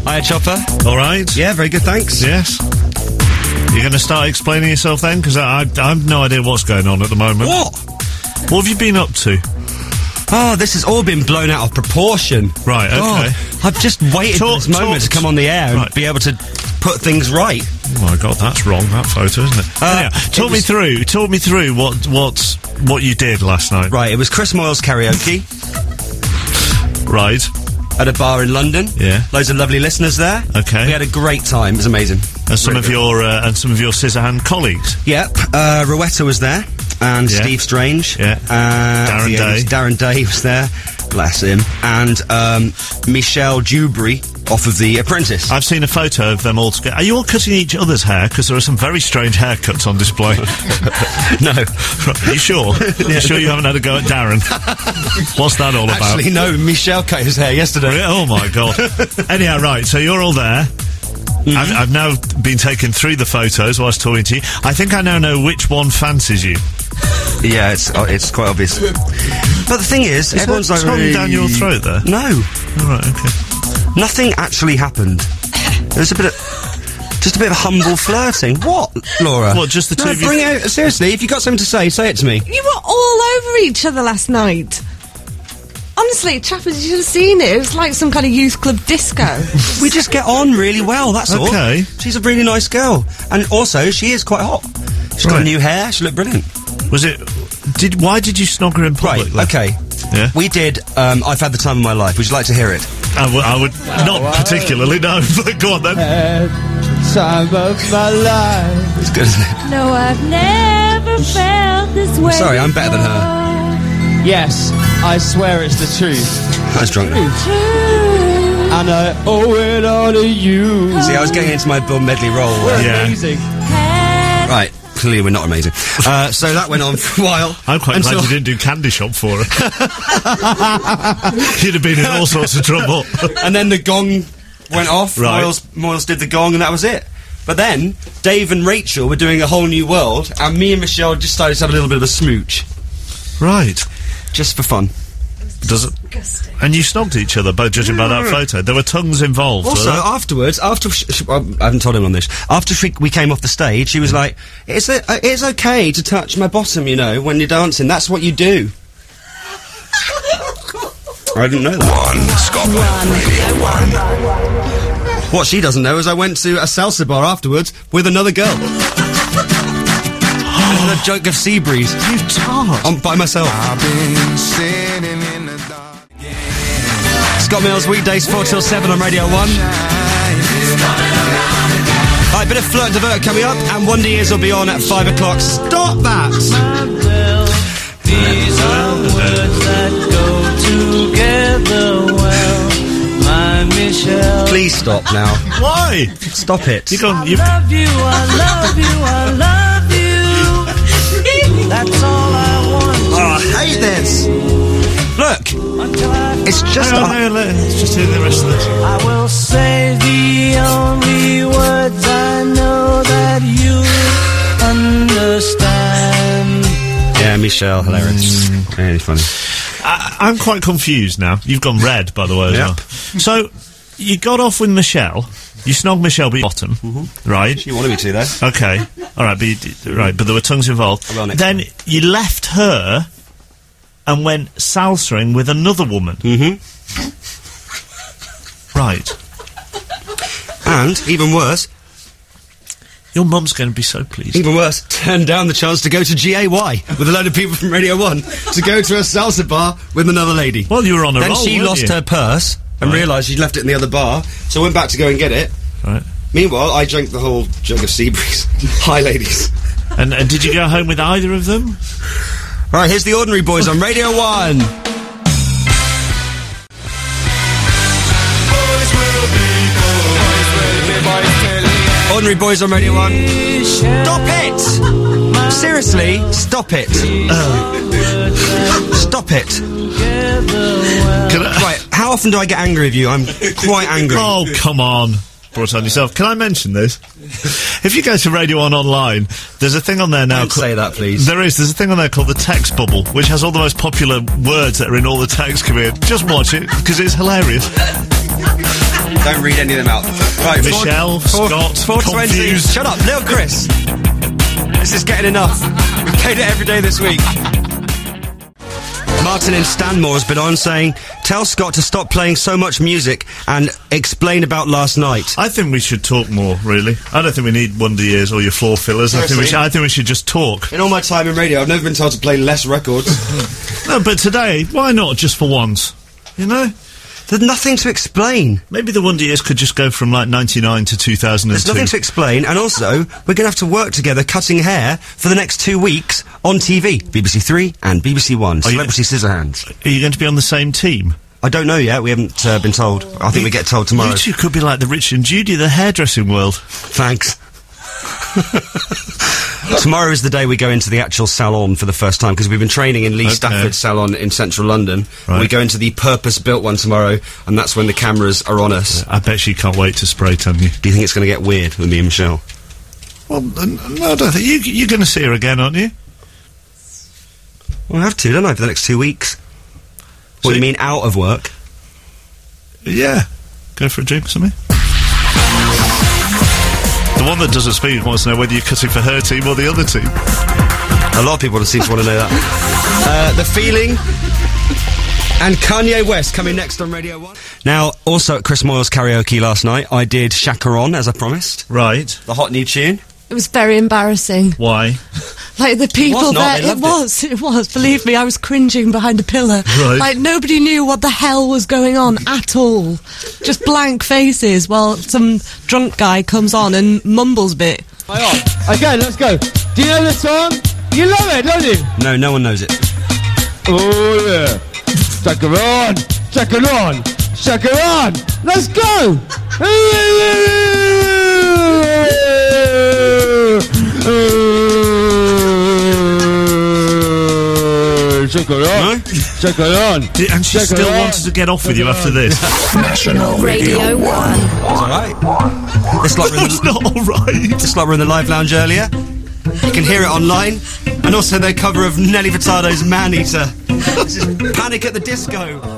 Hiya, Chopper. All right. Yeah, very good, thanks. Yes. You're going to start explaining yourself then? Because I have no idea what's going on at the moment. What have you been up to? Oh, this has all been blown out of proportion. Right, okay. God, I've just waited for this moment to come on the air and be able to put things right. Oh my God, that's wrong, that photo, isn't it? Talk me through what you did last night. Right, it was Chris Moyle's karaoke. Right. At a bar in London. Yeah. Loads of lovely listeners there. Okay. We had a great time. It was amazing. And some of your Scissorhand colleagues. Yep. Rowetta was there. And Steve Strange. Yeah. Darren Day was there. Bless him. And Michelle Dewberry off of The Apprentice. I've seen a photo of them all together. Are you all cutting each other's hair? Because there are some very strange haircuts on display. No. Are you sure? You sure you haven't had a go at Darren? What's that all about? Actually, no. Michelle cut his hair yesterday. Oh, my God. Anyhow, right, so you're all there. Mm-hmm. I've now been taken through the photos while I was talking to you. I think I now know which one fancies you. Yeah, it's quite obvious. But the thing is everyone's like tongue down your throat there? No. All right, okay. Nothing actually happened. There's just a bit of humble flirting. What, Laura? What, just the two of you? Bring out, seriously, if you've got something to say it to me. You were all over each other last night. Honestly, Chappers, you should have seen it. It was like some kind of youth club disco. We just get on really well, that's all. Okay. She's a really nice girl. And also, she is quite hot. She's got new hair, she looked brilliant. Why did you snog her in public? Right, okay. Yeah? We did, I've Had the Time of My Life. Would you like to hear it? I would not particularly, no. But go on then. Time of my life. It's good, isn't it? No, I've never felt this way. Sorry, I'm better than her. Yes, I swear it's the truth. I was drunk. And I owe it all to you. See, I was getting into my Bill Medley role. We're amazing. Right. Clearly we're not amazing. So that went on for a while. I'm quite glad you didn't do Candy Shop for her. You'd have been in all sorts of trouble. And then the gong went off. Right. Moyles did the gong and that was it. But then, Dave and Rachel were doing A Whole New World, and me and Michelle just started to have a little bit of a smooch. Right. Just for fun. Disgusting. And you snogged each other, by judging by that photo. There were tongues involved. Also, afterwards, I haven't told him on this. After we came off the stage, she was like, "It's okay to touch my bottom, you know, when you're dancing. That's what you do." I didn't know that. Scotland Radio 1. What she doesn't know is I went to a salsa bar afterwards with another girl. A jug of sea breeze. You tart. By myself. I've been sitting in the dark. Scott Mills, weekdays 4 till 7 on Radio 1. Right, bit of Flirt and Divert coming up, and Wonder Years will be on at 5 o'clock. Stop that! These are words that go together well, my Michelle. Please stop now. Why? Stop it. I love you, I love you, I love you. That's all I want. Oh, I hate this. Look, it's just. Let's just hear the rest of this. I will say the only words I know that you understand. Yeah, Michelle, hilarious. Really funny. I'm quite confused now. You've gone red, by the way, as well. So, you got off with Michelle. You snogged Michelle bottom, right? She wanted me to, though. Okay. All right, but there were tongues involved. Then you left her and went salsaing with another woman. Right. And, even worse... Your mum's going to be so pleased. Even worse, turned down the chance to go to GAY with a load of people from Radio 1 to go to a salsa bar with another lady. Well, you were on a roll, Then she lost her purse and realised she'd left it in the other bar, so went back to go and get it. Right. Meanwhile, I drank the whole jug of sea breeze. Hi, ladies. And did you go home with either of them? Right, here's the Ordinary Boys on Radio 1. Ordinary Boys on Radio 1. Stop it! Seriously, stop it. Stop it. Right, how often do I get angry with you? I'm quite angry. Oh, come on. Brought on yourself. Can I mention this? If you go to Radio 1 online, there's a thing on there now. Don't say that, please. There's a thing on there called the text bubble, which has all the most popular words that are in all the text coming in. Just watch it, because it's hilarious. Don't read any of them out. Right, Michelle, Scott, 420. confused. Shut up, little Chris. This is getting enough. We've played it every day this week. Martin in Stanmore has been on saying, tell Scott to stop playing so much music and explain about last night. I think we should talk more, really. I don't think we need Wonder Years or your floor fillers. I think we should just talk. In all my time in radio, I've never been told to play less records. No, but today, why not, just for once? You know? There's nothing to explain. Maybe the Wonder Years could just go from, like, 99 to 2002. There's nothing to explain, and also, we're going to have to work together cutting hair for the next 2 weeks on TV. BBC 3 and BBC 1. Celebrity Scissorhands. Are you going to be on the same team? I don't know yet, we haven't been told. I think we get told tomorrow. You two could be like the Rich and Judy of the hairdressing world. Thanks. Tomorrow is the day we go into the actual salon for the first time, because we've been training in Lee Stafford Salon in central London. Right. We go into the purpose-built one tomorrow, and that's when the cameras are on us. I bet she can't wait to spray tan you. Do you think it's going to get weird with me and Michelle? Well, no, I don't think. You're going to see her again, aren't you? Well, I have to, don't I, for the next 2 weeks? What, you mean out of work? Yeah. Go for a drink or something? The one that doesn't speak wants to know whether you're cutting for her team or the other team. A lot of people seem to want to know that. The Feeling and Kanye West coming next on Radio 1. Now, also at Chris Moyle's karaoke last night, I did Shaka On, as I promised. Right. The hot new tune. It was very embarrassing. Why? Like, the people was not, there... they loved It was. Believe me, I was cringing behind a pillar. Right. Like, nobody knew what the hell was going on at all. Just blank faces while some drunk guy comes on and mumbles a bit. Okay, let's go. Do you know the song? You love it, don't you? No, no one knows it. Oh, yeah. Shaka on! Shaka on! Shaka on! Let's go! Shaka on! No? Shaka on! And she Shaka still on. wanted to get off with you after this. National Radio 1. It's alright. It's like we're in That's not alright. It's like we're in the live lounge earlier. You can hear it online. And also their cover of Nelly Furtado's Man Eater. This is Panic at the Disco.